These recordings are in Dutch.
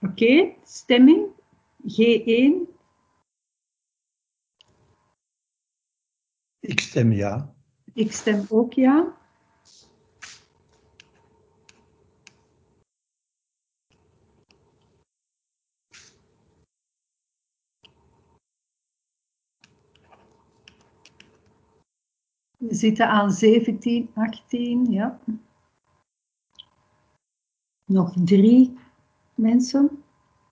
Oké, stemming. G1. Ik stem ja. Ik stem ook ja. We zitten aan 17, 18, ja. Nog 3 mensen.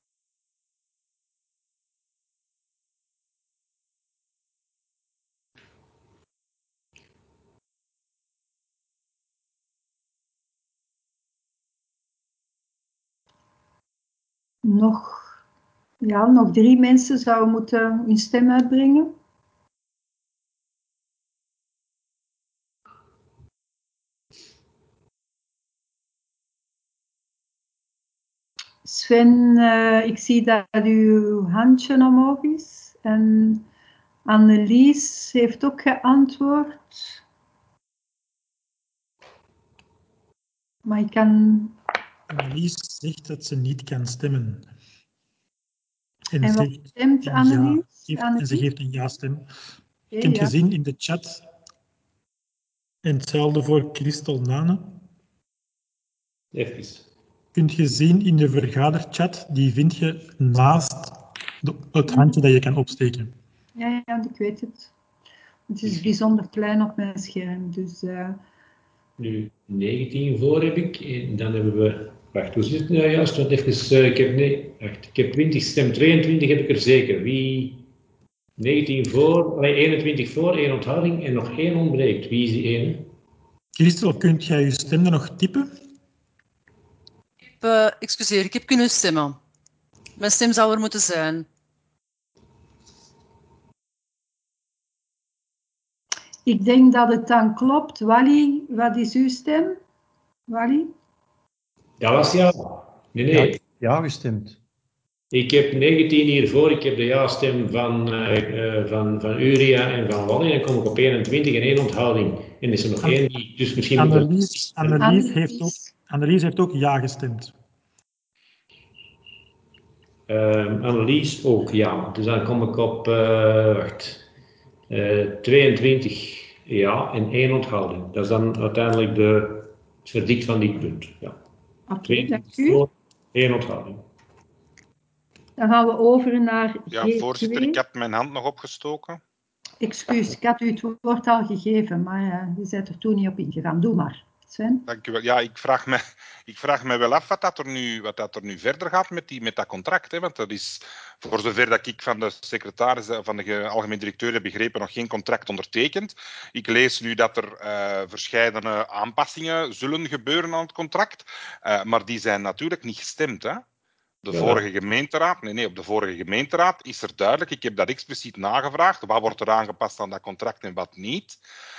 Nog 3 mensen zouden moeten hun stem uitbrengen. Sven, ik zie dat uw handje omhoog is. En Annelies heeft ook geantwoord. Maar ik kan... Annelies zegt dat ze niet kan stemmen. En wat stemt Annelies? En ze geeft een ja-stem. Okay, Kunt je zien in de chat. En hetzelfde voor Christel Nane. Even. Kunt je zien in de vergaderchat, die vind je naast het handje dat je kan opsteken. Ja, ik weet het. Het is bijzonder klein op mijn scherm, dus... Nu 19 voor heb ik, en dan hebben we... Wacht, hoe zit het nou juist? Want even, ik heb 20 stem, 22 heb ik er zeker. Wie... 19 voor, 21 voor, 1 onthouding en nog 1 ontbreekt. Wie is die 1? Christel, kunt jij je stem dan nog typen? Excuseer, ik heb kunnen stemmen. Mijn stem zou er moeten zijn. Ik denk dat het dan klopt. Wally, wat is uw stem? Wally? Ja, was ja. Nee. Ja, gestemd. Ik heb 19 hiervoor. Ik heb de ja-stem van Uria en van Wally. Dan kom ik op 21 en 1 onthouding. En is er nog 1 die... Dus misschien Annelies heeft ook ja gestemd. Annelies ook, ja. Dus dan kom ik op 22 ja en 1 onthouding. Dat is dan uiteindelijk het verdict van dit punt. Ja. Oké, dank u. 1 onthouding. Dan gaan we over naar G2. Ja, voorzitter, ik heb mijn hand nog opgestoken. Excuus, ik had u het woord al gegeven, maar je bent er toen niet op ingegaan. Doe maar, Sven. Dank u wel. Ja, ik vraag me wel af wat dat er nu verder gaat met dat contract. Hè? Want dat is, voor zover dat ik van de secretaris, van de algemeen directeur heb begrepen, nog geen contract ondertekend. Ik lees nu dat er verscheidene aanpassingen zullen gebeuren aan het contract. Maar die zijn natuurlijk niet gestemd, hè? Op de vorige gemeenteraad is er duidelijk, ik heb dat expliciet nagevraagd, wat wordt er aangepast aan dat contract en wat niet.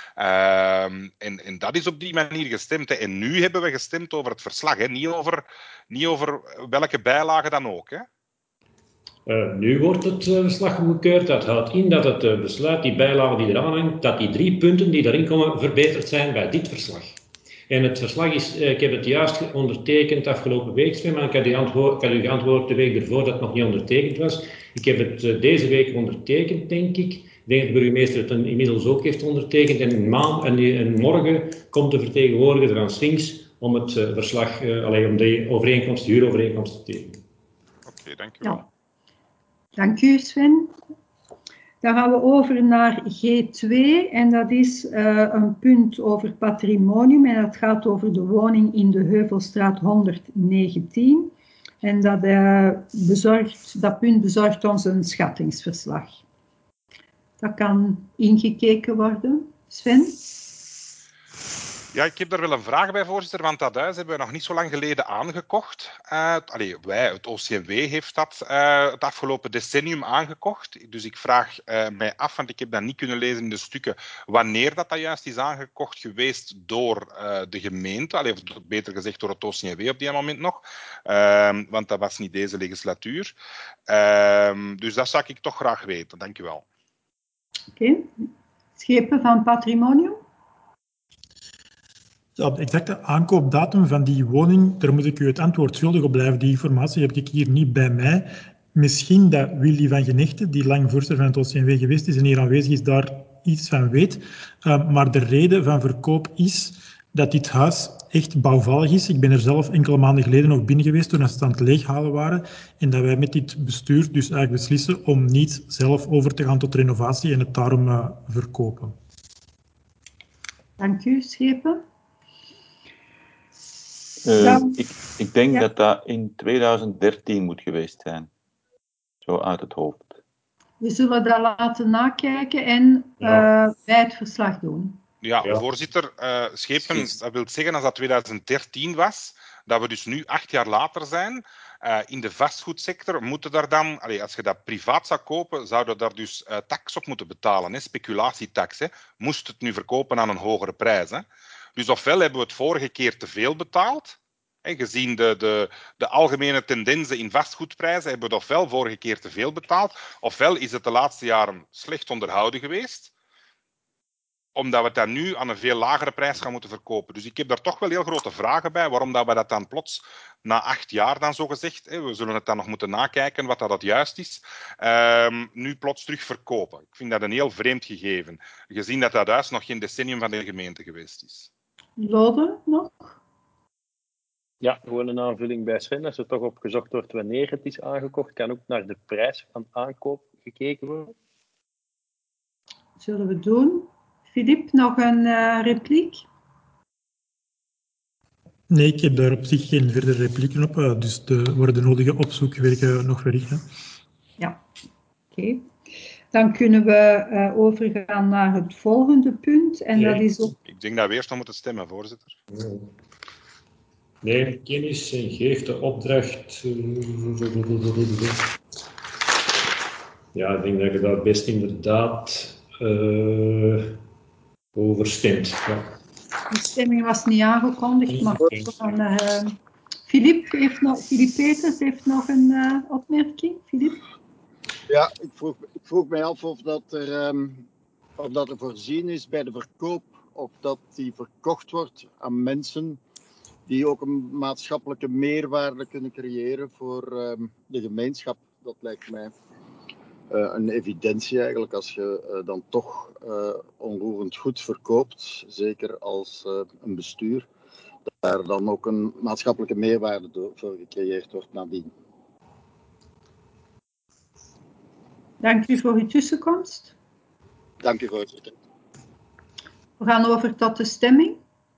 En dat is op die manier gestemd. Hè. En nu hebben we gestemd over het verslag, hè. Niet over welke bijlage dan ook. Hè. Nu wordt het verslag goedgekeurd. Dat houdt in dat het besluit, die bijlage die eraan hangt, dat die 3 punten die daarin komen verbeterd zijn bij dit verslag. En het verslag is, ik heb het juist ondertekend afgelopen week, Sven, maar ik had u geantwoord de week ervoor dat het nog niet ondertekend was. Ik heb het deze week ondertekend, denk ik. Ik denk dat de burgemeester het inmiddels ook heeft ondertekend. En morgen komt de vertegenwoordiger van Sphinx om het verslag, om de huurovereenkomst te tekenen. Oké, dank u wel. Ja. Dank u, Sven. Dan gaan we over naar G2 en dat is een punt over patrimonium en dat gaat over de woning in de Heuvelstraat 119. En dat punt bezorgt ons een schattingsverslag. Dat kan ingekeken worden. Sven? Ja, ik heb daar wel een vraag bij, voorzitter, want dat huis hebben we nog niet zo lang geleden aangekocht. Het OCMW heeft dat het afgelopen decennium aangekocht. Dus ik vraag mij af, want ik heb dat niet kunnen lezen in de stukken, wanneer dat juist is aangekocht geweest door de gemeente, of beter gezegd door het OCMW op die moment nog, want dat was niet deze legislatuur. Dus dat zou ik toch graag weten. Dank u wel. Oké. Schepen van patrimonium? Ja, de exacte aankoopdatum van die woning, daar moet ik u het antwoord schuldig op blijven. Die informatie heb ik hier niet bij mij. Misschien dat Willy van Genechten, die lang voorzitter van het OCMW geweest is en hier aanwezig is, daar iets van weet. Maar de reden van verkoop is dat dit huis echt bouwvallig is. Ik ben er zelf enkele maanden geleden nog binnen geweest toen ze het aan het leeghalen waren. En dat wij met dit bestuur dus eigenlijk beslissen om niet zelf over te gaan tot renovatie en het daarom verkopen. Dank u, Schepen. Ik denk Ja. dat in 2013 moet geweest zijn. Zo uit het hoofd. We zullen dat laten nakijken en bij het verslag doen. Ja, voorzitter, Schepen, dat wil zeggen als dat 2013 was, dat we dus nu 8 jaar later zijn. In de vastgoedsector moeten daar dan, als je dat privaat zou kopen, zouden daar dus tax op moeten betalen, hè, speculatietax. Hè. Moest het nu verkopen aan een hogere prijs. Hè. Dus ofwel hebben we het vorige keer te veel betaald, hè, gezien de algemene tendensen in vastgoedprijzen, hebben we het ofwel vorige keer te veel betaald, ofwel is het de laatste jaren slecht onderhouden geweest, omdat we het dan nu aan een veel lagere prijs gaan moeten verkopen. Dus ik heb daar toch wel heel grote vragen bij, waarom dat we dat dan plots na 8 jaar dan zo gezegd, we zullen het dan nog moeten nakijken wat dat juist is, nu plots terug verkopen. Ik vind dat een heel vreemd gegeven, gezien dat dat huis nog geen decennium van de gemeente geweest is. Lode nog? Ja, gewoon een aanvulling bij Sven. Als er toch op gezocht wordt wanneer het is aangekocht, kan ook naar de prijs van aankoop gekeken worden. Zullen we doen. Filip, nog een repliek? Nee, ik heb daar op zich geen verdere replieken op, dus worden de nodige opzoekwerken nog verricht. Hè. Ja, oké. Dan kunnen we overgaan naar het volgende punt. En dat is ook... Ik denk dat we eerst nog moeten stemmen, voorzitter. Neem kennis en geef de opdracht. Ja, ik denk dat je daar best inderdaad over stemt. Ja. De stemming was niet aangekondigd, maar Filip Peters heeft nog een opmerking. Filip? Ja, ik vroeg mij af of dat er voorzien is bij de verkoop, of dat die verkocht wordt aan mensen die ook een maatschappelijke meerwaarde kunnen creëren voor de gemeenschap. Dat lijkt mij een evidentie eigenlijk, als je dan toch onroerend goed verkoopt, zeker als een bestuur, dat daar dan ook een maatschappelijke meerwaarde voor gecreëerd wordt nadien. Dank u voor uw tussenkomst. Dank u, voorzitter. We gaan over tot de stemming.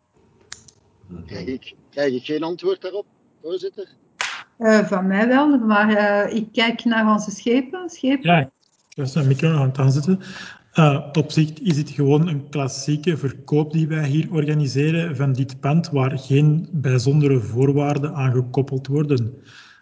Krijg ik geen antwoord daarop, voorzitter? Van mij wel, maar ik kijk naar onze schepen. Ja, ik was mijn micro nog aan het aanzetten. Op zich is het gewoon een klassieke verkoop die wij hier organiseren van dit pand, waar geen bijzondere voorwaarden aan gekoppeld worden.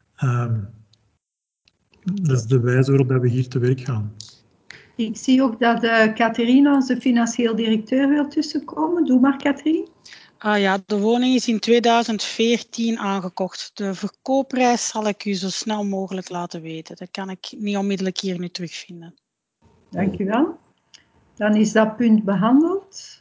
Dat is de wijze waarop we hier te werk gaan. Ik zie ook dat Catherine, onze financieel directeur, wil tussenkomen. Doe maar, Catherine. Ja, de woning is in 2014 aangekocht. De verkoopprijs zal ik u zo snel mogelijk laten weten. Dat kan ik niet onmiddellijk hier nu terugvinden. Dank u wel. Dan is dat punt behandeld.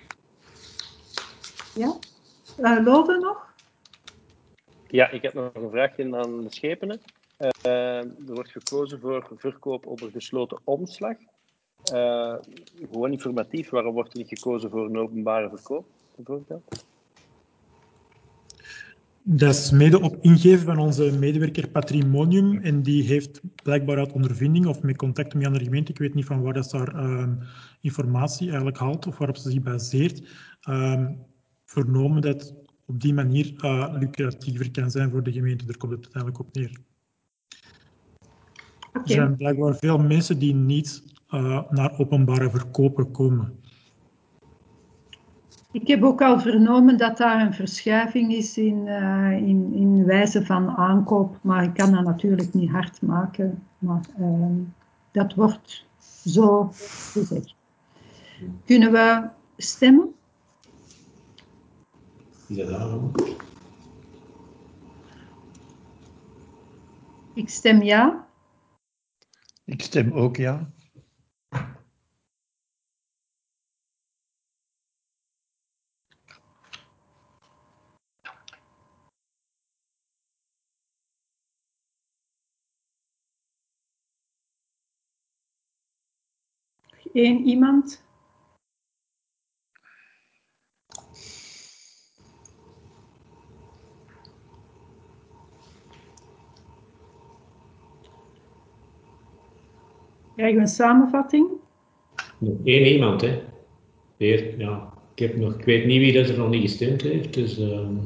Ja? Lode nog? Ja, ik heb nog een vraagje aan de schepenen. Er wordt gekozen voor verkoop onder gesloten omslag. Gewoon informatief, waarom wordt er niet gekozen voor een openbare verkoop, bijvoorbeeld? Dat is mede op ingeven van onze medewerker Patrimonium en die heeft blijkbaar uit ondervinding of met contacten met andere gemeenten, ik weet niet van waar dat daar informatie eigenlijk haalt of waarop ze zich baseert, vernomen dat het op die manier lucratiever kan zijn voor de gemeente. Daar komt het uiteindelijk op neer. Okay. Er zijn blijkbaar veel mensen die niet naar openbare verkopen komen. Ik heb ook al vernomen dat daar een verschuiving is in wijze van aankoop, maar ik kan dat natuurlijk niet hard maken. Maar dat wordt zo gezegd. Kunnen we stemmen? Is dat aan? Ik stem ja. Ik stem ook ja. Eén iemand? Krijgen we een samenvatting? Nog één iemand, hè. Weer, ja. Ik weet niet wie dat er nog niet gestemd heeft, dus...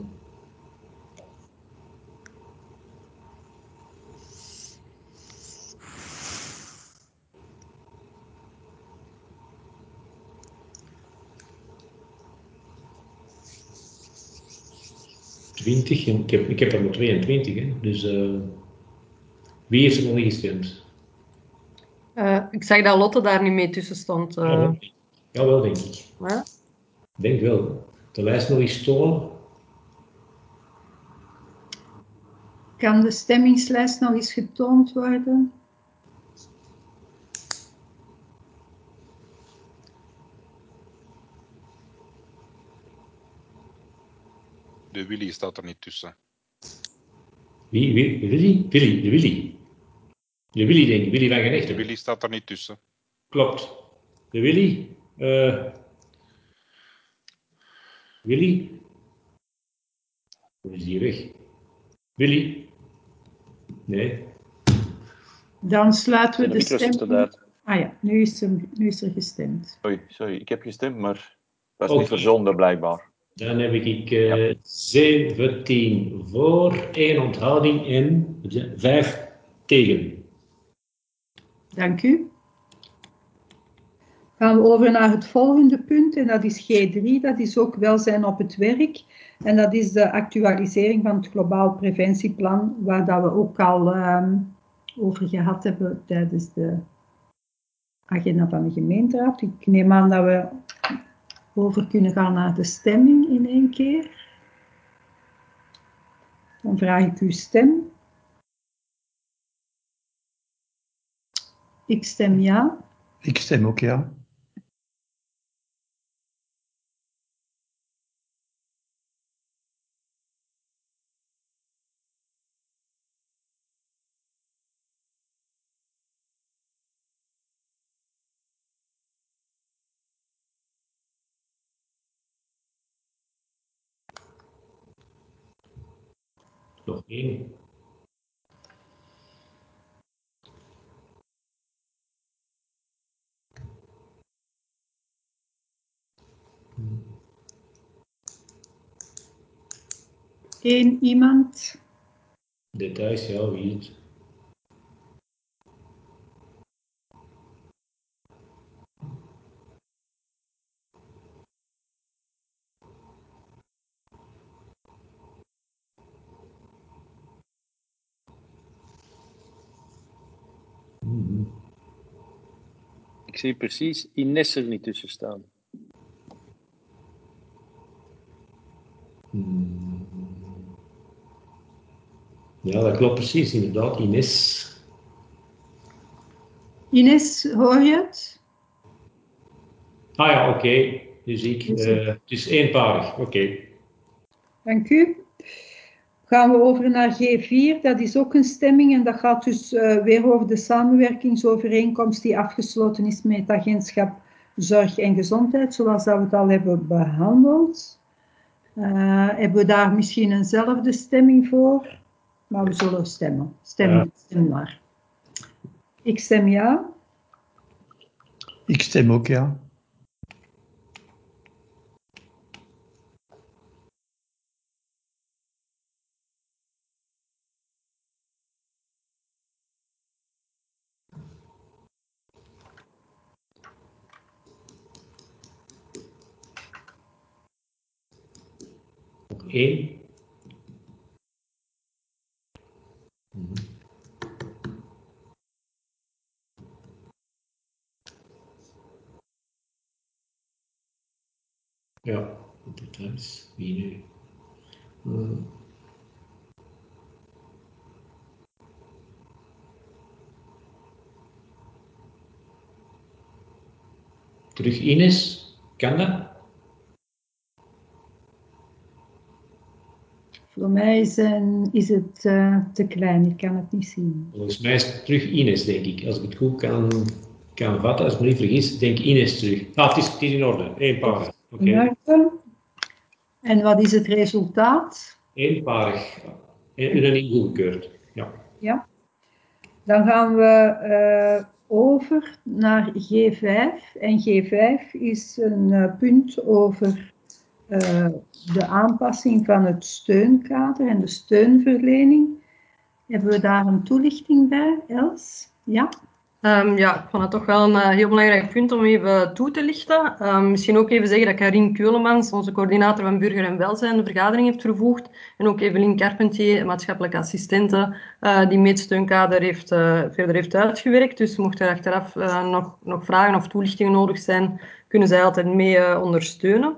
20, en ik heb er nog 22, hè. Dus wie heeft er nog niet gestemd? Ik zag dat Lotte daar niet mee tussen stond. Jawel, denk ik. Ja? Ik denk wel. De lijst nog eens tonen. Kan de stemmingslijst nog eens getoond worden? De Willy staat er niet tussen. Wie? Willy? De Willy. De Willy, denk ik. Willy van Genechten. De Willy staat er niet tussen. Klopt. De Willy. Willy. Hoe is die weg? Willy. Nee. Dan sluiten we De de micro staat stemming. uit. Ah ja, nu is er gestemd. Sorry, ik heb gestemd, maar dat is Oké. niet verzonden blijkbaar. Dan heb ik 17 voor, 1 onthouding en 5 tegen. Dank u. Gaan we over naar het volgende punt en dat is G3, dat is ook welzijn op het werk. En dat is de actualisering van het globaal preventieplan, waar dat we ook al over gehad hebben tijdens de agenda van de gemeenteraad. Ik neem aan dat we over kunnen gaan naar de stemming in één keer. Dan vraag ik uw stem. Ik stem ja. Ik stem ook ja. Nog 1. Eén iemand. Details, ja, wie het. Ik zie precies Ines er niet tussen staan. Ja, dat klopt precies, inderdaad. Ines. Ines, hoor je het? Ah ja, oké. Dus het is eenparig, oké. Dank u. Gaan we over naar G4, dat is ook een stemming en dat gaat dus weer over de samenwerkingsovereenkomst die afgesloten is met het agentschap Zorg en Gezondheid, zoals dat we het al hebben behandeld. Hebben we daar misschien eenzelfde stemming voor? Maar we zullen stemmen. Stem maar. Ik stem ja. Ik stem ook ja. Nog 1. Ja, details. Wie nu? Terug Ines, kan dat? Voor mij is het te klein, ik kan het niet zien. Volgens mij is het terug Ines, denk ik. Als ik het goed kan kan vatten, als ik me niet vergis, denk Ines terug. Het is in orde. Eenparig. In orde. En wat is het resultaat? Eenparig. Unaniem goedgekeurd. Ja. Ja. Dan gaan we over naar G5. En G5 is een punt over de aanpassing van het steunkader en de steunverlening. Hebben we daar een toelichting bij, Els? Ja? Ja, ik vond het toch wel een heel belangrijk punt om even toe te lichten. Misschien ook even zeggen dat Karine Keulemans, onze coördinator van Burger en Welzijn, de vergadering heeft vervoegd. En ook Evelien Carpentier, maatschappelijke assistente, die met het steunkader verder heeft uitgewerkt. Dus mocht er achteraf nog vragen of toelichtingen nodig zijn, kunnen zij altijd mee ondersteunen.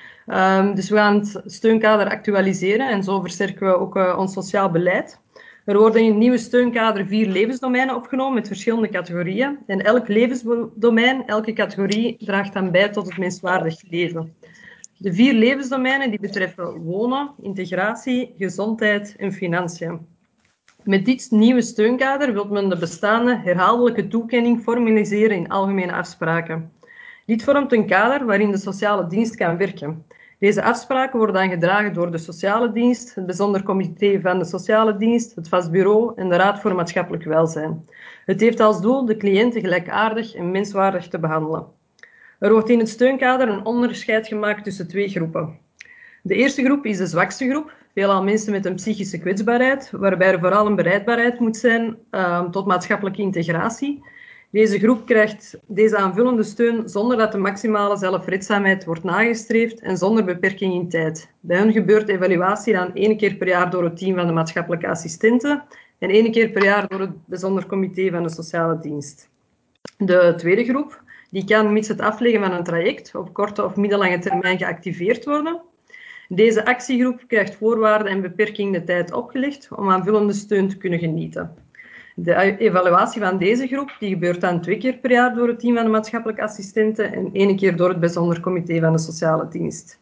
Dus we gaan het steunkader actualiseren en zo versterken we ook ons sociaal beleid. Er worden in het nieuwe steunkader 4 levensdomeinen opgenomen met verschillende categorieën. En elk levensdomein, elke categorie, draagt dan bij tot het menswaardig leven. De 4 levensdomeinen die betreffen wonen, integratie, gezondheid en financiën. Met dit nieuwe steunkader wil men de bestaande herhaaldelijke toekenning formaliseren in algemene afspraken. Dit vormt een kader waarin de sociale dienst kan werken. Deze afspraken worden dan gedragen door de sociale dienst, het bijzonder comité van de sociale dienst, het vast bureau en de Raad voor Maatschappelijk Welzijn. Het heeft als doel de cliënten gelijkaardig en menswaardig te behandelen. Er wordt in het steunkader een onderscheid gemaakt tussen 2 groepen. De eerste groep is de zwakste groep, veelal mensen met een psychische kwetsbaarheid, waarbij er vooral een bereidbaarheid moet zijn tot maatschappelijke integratie. Deze groep krijgt deze aanvullende steun zonder dat de maximale zelfredzaamheid wordt nagestreefd en zonder beperking in tijd. Bij hen gebeurt evaluatie dan 1 keer per jaar door het team van de maatschappelijke assistenten en 1 keer per jaar door het bijzonder comité van de sociale dienst. De tweede groep die kan mits het afleggen van een traject op korte of middellange termijn geactiveerd worden. Deze actiegroep krijgt voorwaarden en beperkingen tijd opgelegd om aanvullende steun te kunnen genieten. De evaluatie van deze groep die gebeurt dan 2 keer per jaar door het team van de maatschappelijke assistenten en 1 keer door het bijzonder comité van de sociale dienst.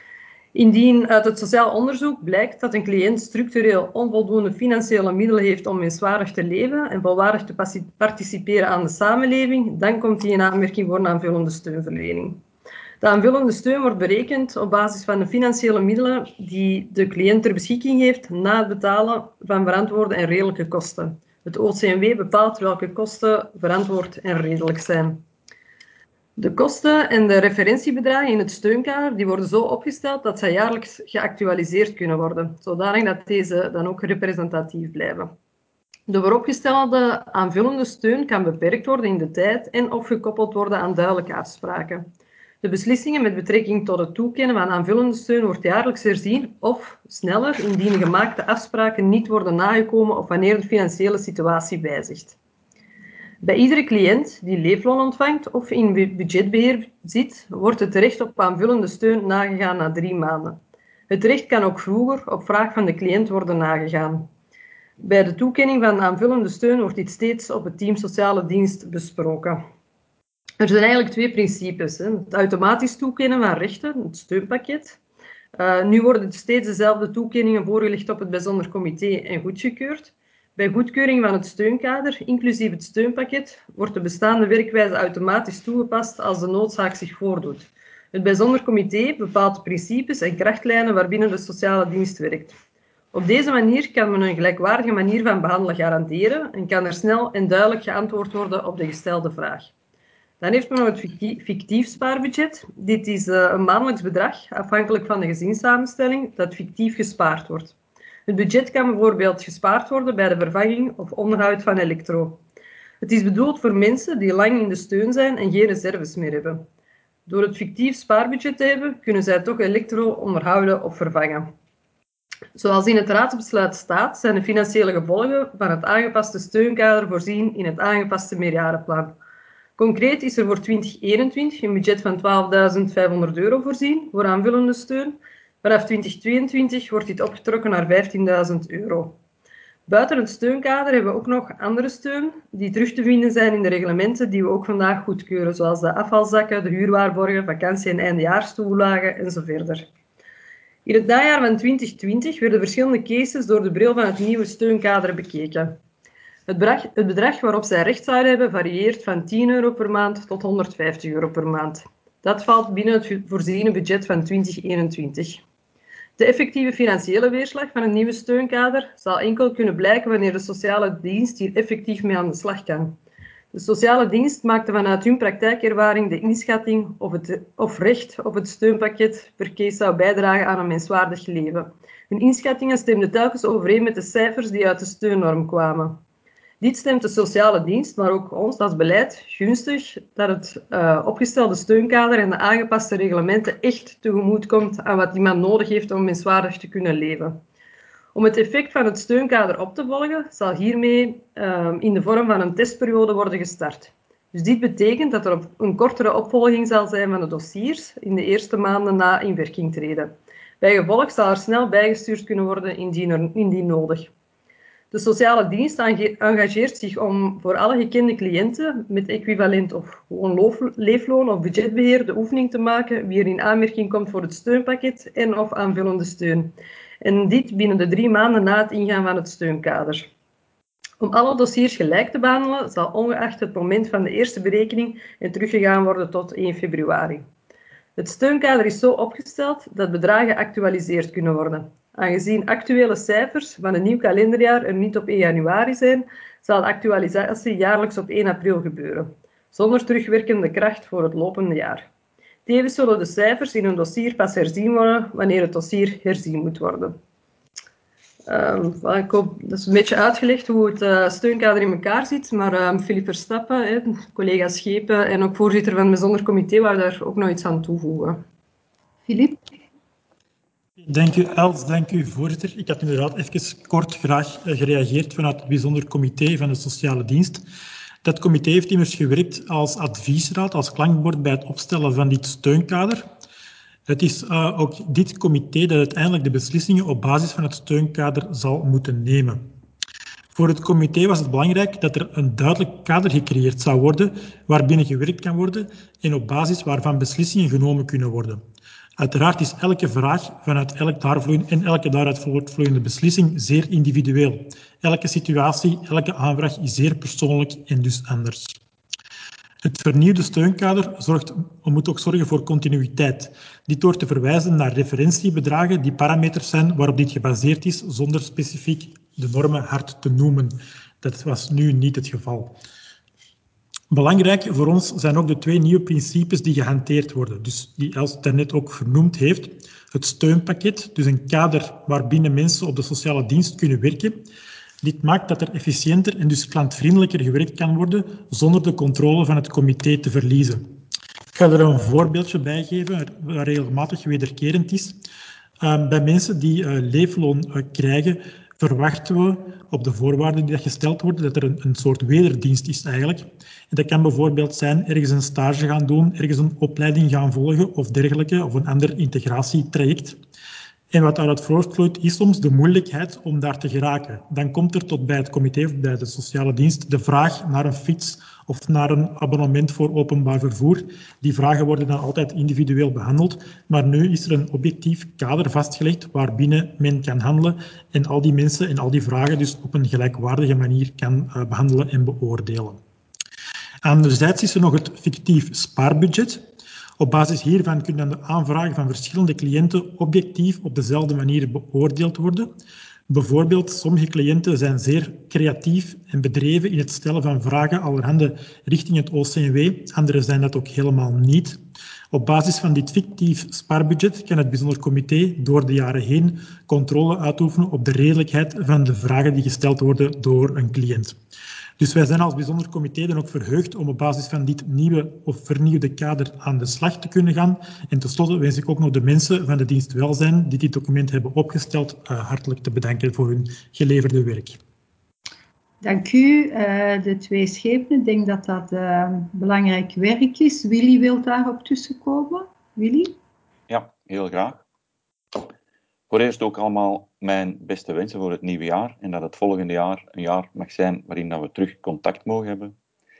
Indien uit het sociaal onderzoek blijkt dat een cliënt structureel onvoldoende financiële middelen heeft om menswaardig te leven en volwaardig te participeren aan de samenleving, dan komt hij in aanmerking voor een aanvullende steunverlening. De aanvullende steun wordt berekend op basis van de financiële middelen die de cliënt ter beschikking heeft na het betalen van verantwoorde en redelijke kosten. Het OCMW bepaalt welke kosten verantwoord en redelijk zijn. De kosten en de referentiebedragen in het steunkader die worden zo opgesteld dat zij jaarlijks geactualiseerd kunnen worden, zodanig dat deze dan ook representatief blijven. De vooropgestelde aanvullende steun kan beperkt worden in de tijd en of gekoppeld worden aan duidelijke afspraken. De beslissingen met betrekking tot het toekennen van aanvullende steun wordt jaarlijks herzien of sneller indien gemaakte afspraken niet worden nagekomen of wanneer de financiële situatie wijzigt. Bij iedere cliënt die leefloon ontvangt of in budgetbeheer zit, wordt het recht op aanvullende steun nagegaan na 3 maanden. Het recht kan ook vroeger op vraag van de cliënt worden nagegaan. Bij de toekenning van aanvullende steun wordt dit steeds op het team sociale dienst besproken. Er zijn eigenlijk 2 principes. Het automatisch toekennen van rechten, het steunpakket. Nu worden steeds dezelfde toekenningen voorgelegd op het bijzonder comité en goedgekeurd. Bij goedkeuring van het steunkader, inclusief het steunpakket, wordt de bestaande werkwijze automatisch toegepast als de noodzaak zich voordoet. Het bijzonder comité bepaalt de principes en krachtlijnen waarbinnen de sociale dienst werkt. Op deze manier kan men een gelijkwaardige manier van behandelen garanderen en kan er snel en duidelijk geantwoord worden op de gestelde vraag. Dan heeft men nog het fictief spaarbudget. Dit is een maandelijks bedrag, afhankelijk van de gezinssamenstelling, dat fictief gespaard wordt. Het budget kan bijvoorbeeld gespaard worden bij de vervanging of onderhoud van elektro. Het is bedoeld voor mensen die lang in de steun zijn en geen reserves meer hebben. Door het fictief spaarbudget te hebben, kunnen zij toch elektro onderhouden of vervangen. Zoals in het raadsbesluit staat, zijn de financiële gevolgen van het aangepaste steunkader voorzien in het aangepaste meerjarenplan. Concreet is er voor 2021 een budget van €12.500 voorzien voor aanvullende steun. Vanaf 2022 wordt dit opgetrokken naar €15.000. Buiten het steunkader hebben we ook nog andere steun die terug te vinden zijn in de reglementen die we ook vandaag goedkeuren, zoals de afvalzakken, de huurwaarborgen, vakantie- en eindejaarstoelagen enzovoort. In het najaar van 2020 werden verschillende cases door de bril van het nieuwe steunkader bekeken. Het bedrag waarop zij recht zouden hebben varieert van €10 per maand tot €150 per maand. Dat valt binnen het voorziene budget van 2021. De effectieve financiële weerslag van het nieuwe steunkader zal enkel kunnen blijken wanneer de sociale dienst hier effectief mee aan de slag kan. De sociale dienst maakte vanuit hun praktijkervaring de inschatting of recht op het steunpakket per case zou bijdragen aan een menswaardig leven. Hun inschattingen stemden telkens overeen met de cijfers die uit de steunnorm kwamen. Dit stemt de sociale dienst, maar ook ons als beleid gunstig dat het opgestelde steunkader en de aangepaste reglementen echt tegemoet komt aan wat iemand nodig heeft om menswaardig te kunnen leven. Om het effect van het steunkader op te volgen, zal hiermee in de vorm van een testperiode worden gestart. Dus dit betekent dat er een kortere opvolging zal zijn van de dossiers in de eerste maanden na inwerking treden. Bijgevolg zal er snel bijgestuurd kunnen worden indien nodig. De sociale dienst engageert zich om voor alle gekende cliënten met equivalent of gewoon leefloon of budgetbeheer de oefening te maken wie er in aanmerking komt voor het steunpakket en of aanvullende steun. En dit binnen de 3 maanden na het ingaan van het steunkader. Om alle dossiers gelijk te behandelen, zal ongeacht het moment van de eerste berekening en teruggegaan worden tot 1 februari. Het steunkader is zo opgesteld dat bedragen geactualiseerd kunnen worden. Aangezien actuele cijfers van een nieuw kalenderjaar er niet op 1 januari zijn, zal de actualisatie jaarlijks op 1 april gebeuren, zonder terugwerkende kracht voor het lopende jaar. Tevens zullen de cijfers in een dossier pas herzien worden wanneer het dossier herzien moet worden. Ik hoop, dat is een beetje uitgelegd hoe het steunkader in elkaar zit, maar Philippe Verstappen, collega Schepen en ook voorzitter van het bijzonder comité, wou daar ook nog iets aan toevoegen. Philippe? Dank u, Els. Dank u, voorzitter. Ik had inderdaad even kort graag gereageerd vanuit het bijzonder comité van de sociale dienst. Dat comité heeft immers gewerkt als adviesraad, als klankbord bij het opstellen van dit steunkader. Het is ook dit comité dat uiteindelijk de beslissingen op basis van het steunkader zal moeten nemen. Voor het comité was het belangrijk dat er een duidelijk kader gecreëerd zou worden waarbinnen gewerkt kan worden en op basis waarvan beslissingen genomen kunnen worden. Uiteraard is elke vraag vanuit elke daaruit voortvloeiende beslissing zeer individueel. Elke situatie, elke aanvraag is zeer persoonlijk en dus anders. Het vernieuwde steunkader moet ook zorgen voor continuïteit. Dit door te verwijzen naar referentiebedragen die parameters zijn waarop dit gebaseerd is, zonder specifiek de normen hard te noemen. Dat was nu niet het geval. Belangrijk voor ons zijn ook de 2 nieuwe principes die gehanteerd worden. Dus die Els daarnet ook vernoemd heeft. Het steunpakket, dus een kader waarbinnen mensen op de sociale dienst kunnen werken. Dit maakt dat er efficiënter en dus klantvriendelijker gewerkt kan worden zonder de controle van het comité te verliezen. Ik ga er een voorbeeldje bij geven, wat regelmatig wederkerend is. Bij mensen die leefloon krijgen, verwachten we op de voorwaarden die gesteld worden dat er een soort wederdienst is eigenlijk. En dat kan bijvoorbeeld zijn ergens een stage gaan doen, ergens een opleiding gaan volgen of dergelijke, of een ander integratietraject. En wat daaruit voortvloeit is soms de moeilijkheid om daar te geraken. Dan komt er tot bij het comité of bij de sociale dienst de vraag naar een fiets of naar een abonnement voor openbaar vervoer. Die vragen worden dan altijd individueel behandeld, maar nu is er een objectief kader vastgelegd waarbinnen men kan handelen en al die mensen en al die vragen dus op een gelijkwaardige manier kan behandelen en beoordelen. Anderzijds is er nog het fictief spaarbudget. Op basis hiervan kunnen de aanvragen van verschillende cliënten objectief op dezelfde manier beoordeeld worden. Bijvoorbeeld, sommige cliënten zijn zeer creatief en bedreven in het stellen van vragen allerhande richting het OCMW. Anderen zijn dat ook helemaal niet. Op basis van dit fictief spaarbudget kan het bijzonder comité door de jaren heen controle uitoefenen op de redelijkheid van de vragen die gesteld worden door een cliënt. Dus wij zijn als bijzonder comité dan ook verheugd om op basis van dit nieuwe of vernieuwde kader aan de slag te kunnen gaan. En tenslotte wens ik ook nog de mensen van de dienst welzijn die dit document hebben opgesteld hartelijk te bedanken voor hun geleverde werk. Dank u, de 2 schepen. Ik denk dat dat belangrijk werk is. Willy wil daarop tussenkomen. Willy? Ja, heel graag. Voor eerst ook allemaal mijn beste wensen voor het nieuwe jaar en dat het volgende jaar een jaar mag zijn waarin we terug contact mogen hebben.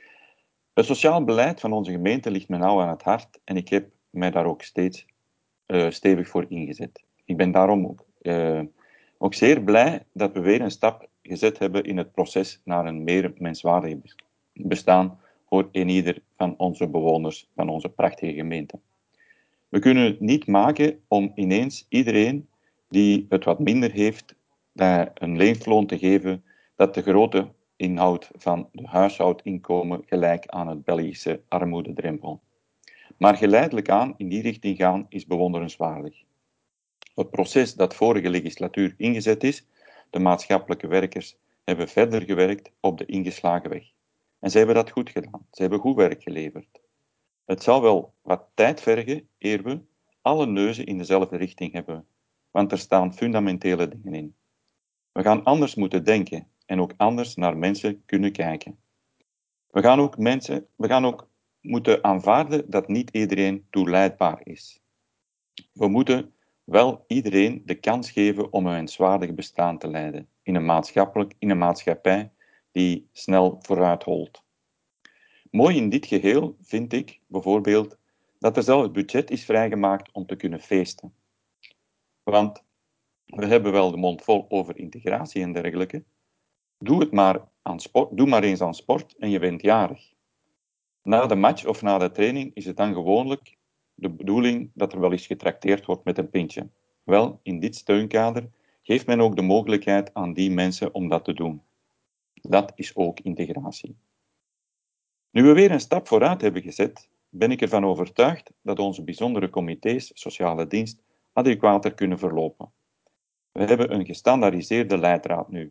Het sociaal beleid van onze gemeente ligt me nauw aan het hart en ik heb mij daar ook steeds stevig voor ingezet. Ik ben daarom ook zeer blij dat we weer een stap gezet hebben in het proces naar een meer menswaardig bestaan voor eenieder van onze bewoners van onze prachtige gemeente. We kunnen het niet maken om ineens iedereen die het wat minder heeft, een leefloon te geven dat de grote inhoud van de huishoudinkomen gelijk aan het Belgische armoededrempel. Maar geleidelijk aan in die richting gaan is bewonderenswaardig. Het proces dat vorige legislatuur ingezet is, de maatschappelijke werkers hebben verder gewerkt op de ingeslagen weg. En ze hebben dat goed gedaan. Ze hebben goed werk geleverd. Het zal wel wat tijd vergen eer we alle neuzen in dezelfde richting hebben, want er staan fundamentele dingen in. We gaan anders moeten denken en ook anders naar mensen kunnen kijken. We gaan ook moeten aanvaarden dat niet iedereen toeleidbaar is. We moeten wel iedereen de kans geven om een menswaardig bestaan te leiden in een maatschappij die snel vooruit holt. Mooi in dit geheel vind ik bijvoorbeeld dat er zelf het budget is vrijgemaakt om te kunnen feesten. Want we hebben wel de mond vol over integratie en dergelijke. Doe maar eens aan sport en je bent jarig. Na de match of na de training is het dan gewoonlijk de bedoeling dat er wel eens getrakteerd wordt met een pintje. Wel, in dit steunkader geeft men ook de mogelijkheid aan die mensen om dat te doen. Dat is ook integratie. Nu we weer een stap vooruit hebben gezet, ben ik ervan overtuigd dat onze bijzondere comité's sociale dienst adequater kunnen verlopen. We hebben een gestandaardiseerde leidraad nu.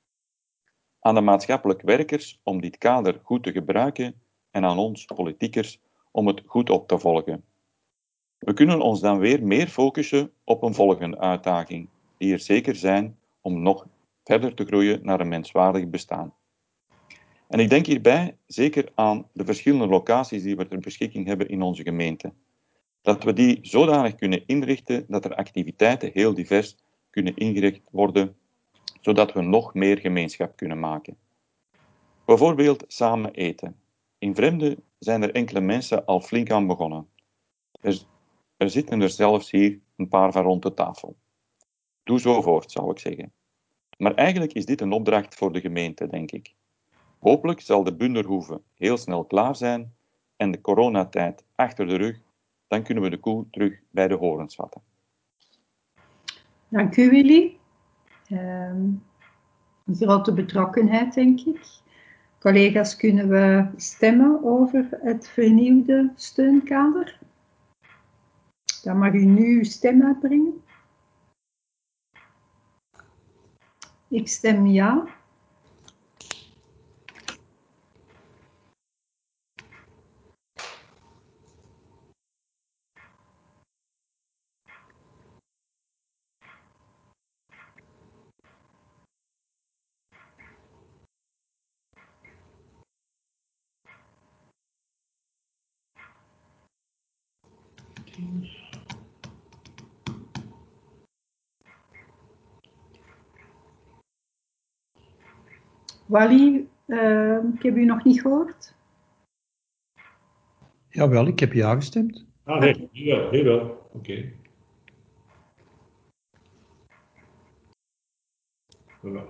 Aan de maatschappelijk werkers om dit kader goed te gebruiken en aan ons, politiekers, om het goed op te volgen. We kunnen ons dan weer meer focussen op een volgende uitdaging, die er zeker zijn om nog verder te groeien naar een menswaardig bestaan. En ik denk hierbij zeker aan de verschillende locaties die we ter beschikking hebben in onze gemeente. Dat we die zodanig kunnen inrichten dat er activiteiten heel divers kunnen ingericht worden, zodat we nog meer gemeenschap kunnen maken. Bijvoorbeeld samen eten. In Vremde zijn er enkele mensen al flink aan begonnen. Er zitten er zelfs hier een paar van rond de tafel. Doe zo voort, zou ik zeggen. Maar eigenlijk is dit een opdracht voor de gemeente, denk ik. Hopelijk zal de Bunderhoeve heel snel klaar zijn en de coronatijd achter de rug, dan kunnen we de koe terug bij de horens vatten. Dank u, Willy. Een grote betrokkenheid, denk ik. Collega's, kunnen we stemmen over het vernieuwde steunkader? Dan mag u nu uw stem uitbrengen. Ik stem ja. Wally, ik heb u nog niet gehoord. Jawel, ik heb ja gestemd. Ah, nee, nu wel. Oké. Ja.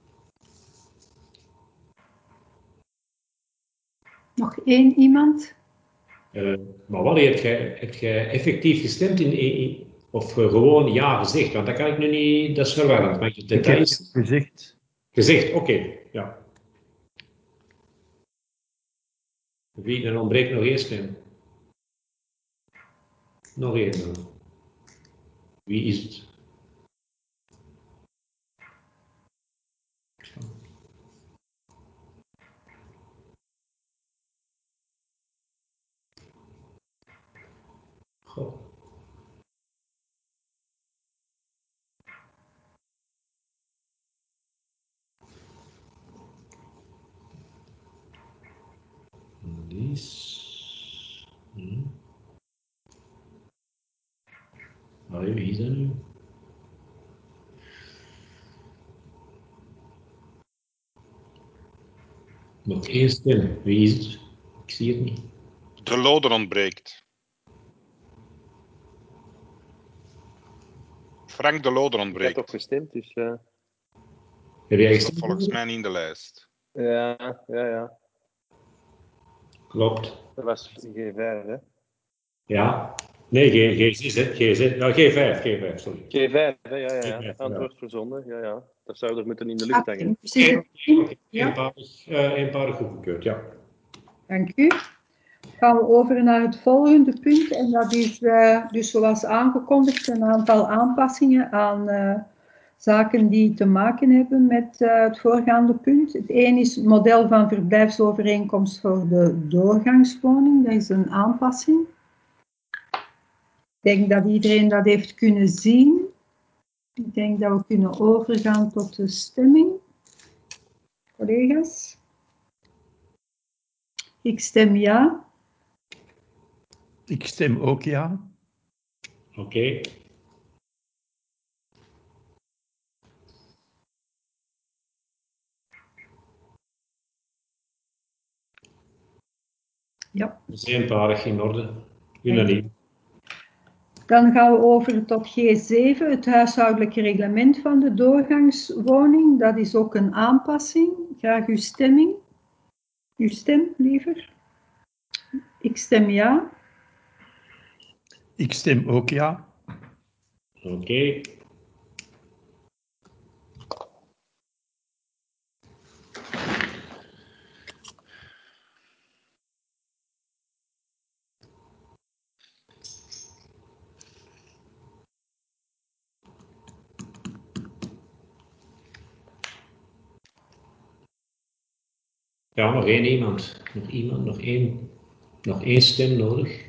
Nog één iemand? Maar Wally, heb jij effectief gestemd of gewoon ja gezegd? Want dat kan ik nu niet, dat is verwarrend. Maar Ik heb gezegd. Gezegd, oké, ja. Wie, er ontbreekt nog één stem. Nog één dan. Wie is het? Goh. Lies. Allee, wie is dat nu? Nog één stem. Wie is het? Ik zie het niet. De Loder ontbreekt. Frank de Loder Ik ontbreekt. heb toch gestemd, dus... Heb jij Dat staat gestemd? volgens mij niet in de lijst. Ja. Klopt. Dat was G5, hè? Ja. Nee, G6, hè. G6. Nou, G5, sorry. G5, hè? Ja. G5, Antwoord verzonden, ja. Dat zou er moeten in de lucht hangen. Eenparig goedgekeurd, ja. Dank u. Gaan we over naar het volgende punt. En dat is dus zoals aangekondigd een aantal aanpassingen aan zaken die te maken hebben met het voorgaande punt. Het een is het model van verblijfsovereenkomst voor de doorgangswoning. Dat is een aanpassing. Ik denk dat iedereen dat heeft kunnen zien. Ik denk dat we kunnen overgaan tot de stemming. Collega's? Ik stem ja. Ik stem ook ja. Oké. Ja. Dat is eenparig in orde. Unaniem. Dan gaan we over tot G7, het huishoudelijk reglement van de doorgangswoning. Dat is ook een aanpassing. Graag uw stemming. Uw stem, liever. Ik stem ja. Ik stem ook ja. Oké. Ja, nog één iemand. Nog één stem nodig.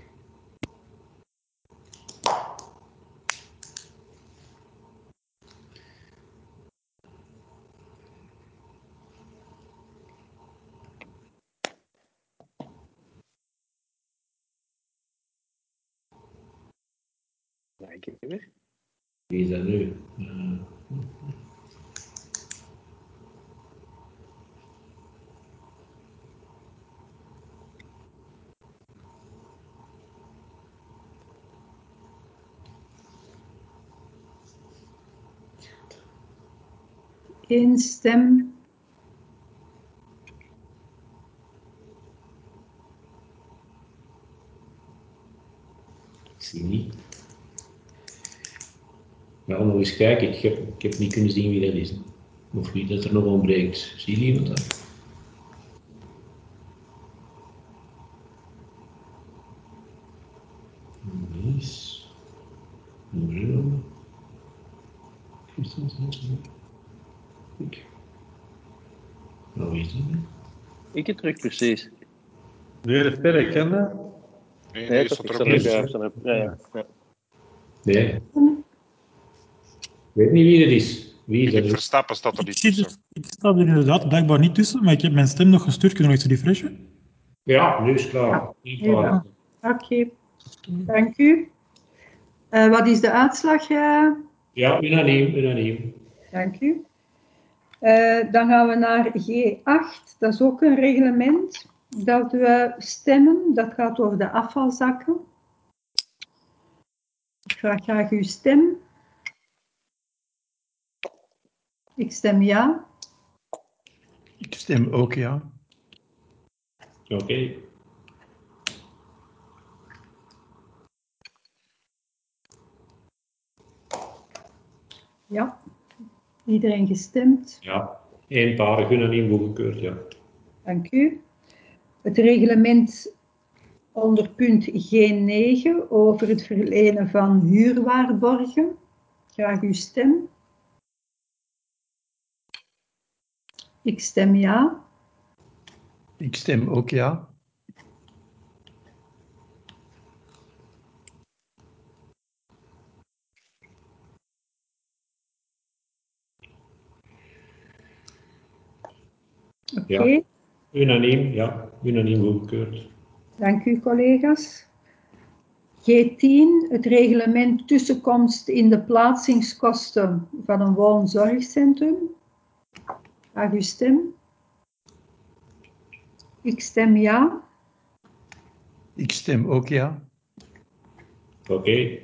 Wie is dat nu? Eén stem. Ik zie niet. Ja, nog eens kijken. Ik heb niet kunnen zien wie dat is. Of wie dat er nog ontbreekt. Zie je iemand dat? Nice. Bruno. Nou, wie is dat? Ik het terug, precies. Meneer de Perre, ken dat? Nee, toch? staat Ik er ook sta niet. er ja. Nee. Ik weet niet wie dat is. Wie is dat? Philippe Verstappen staat er Ik niet zie tussen. ik sta er inderdaad blijkbaar niet tussen, maar ik heb mijn stem nog gestuurd. Kunnen we nog eens refreshen? Ja, nu is het klaar. Ja. Oké, dank u. Wat is de uitslag? Ja, unaniem. Dank u. Dan gaan we naar G8. Dat is ook een reglement dat we stemmen. Dat gaat over de afvalzakken. Ik vraag graag uw stem. Ik stem ja. Ik stem ook ja. Oké. Ja. Iedereen gestemd? Ja, eenparig unaniem goedgekeurd, ja. Dank u. Het reglement onder punt G9 over het verlenen van huurwaarborgen. Graag uw stem. Ik stem ja. Ik stem ook ja. Oké. Ja. Unaniem goedgekeurd. Dank u, collega's. G10, het reglement tussenkomst in de plaatsingskosten van een woonzorgcentrum. Graag uw stem. Ik stem ja. Ik stem ook ja. Oké.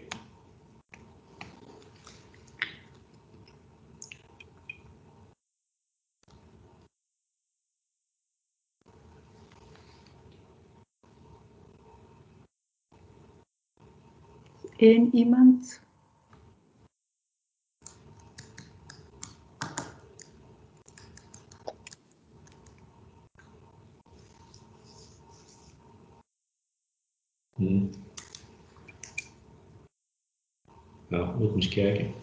Eén iemand. Ja, moet eens kijken.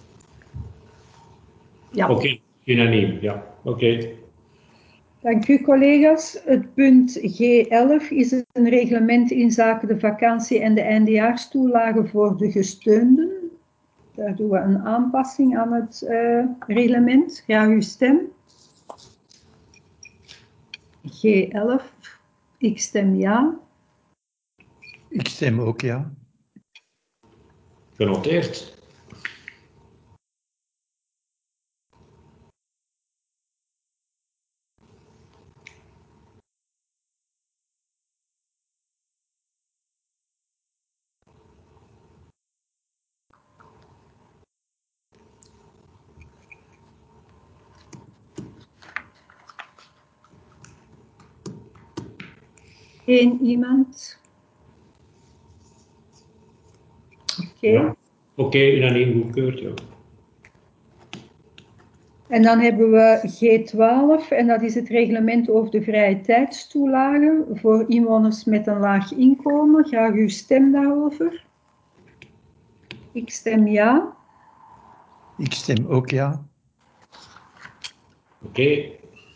Ja. Oké, unaniem. Ja, oké. Dank u, collega's. Het punt G11 is een reglement inzake de vakantie- en de eindejaarstoelagen voor de gesteunden. Daar doen we een aanpassing aan het reglement. Graag uw stem. G11. Ik stem ja. Ik stem ook ja. Genoteerd. Eén iemand. Oké. Ja. Oké, unaniem goedkeurd, ja. En dan hebben we G12 en dat is het reglement over de vrije tijdstoelagen voor inwoners met een laag inkomen. Graag uw stem daarover. Ik stem ja. Ik stem ook ja. Oké.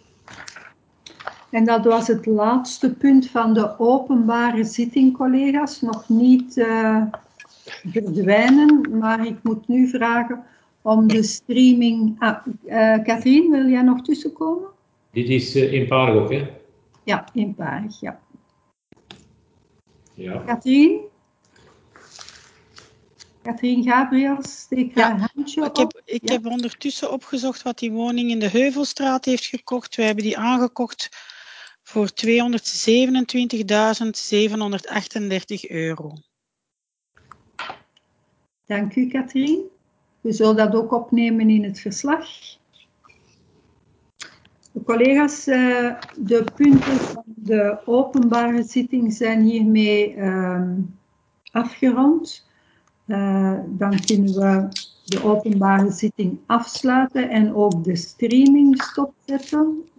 En dat was het laatste punt van de openbare zitting, collega's. Nog niet verdwijnen, maar ik moet nu vragen om de streaming... Katrien, wil jij nog tussenkomen? Dit is eenparig ook, hè? Ja, eenparig, ja. Ja. Katrien? Katrien Gabriels, steek haar handje op. Ik heb ondertussen opgezocht wat die woning in de Heuvelstraat heeft gekocht. Wij hebben die aangekocht voor €227.738. Dank u, Katrien. We zullen dat ook opnemen in het verslag. De collega's, de punten van de openbare zitting zijn hiermee afgerond. Dan kunnen we de openbare zitting afsluiten en ook de streaming stopzetten.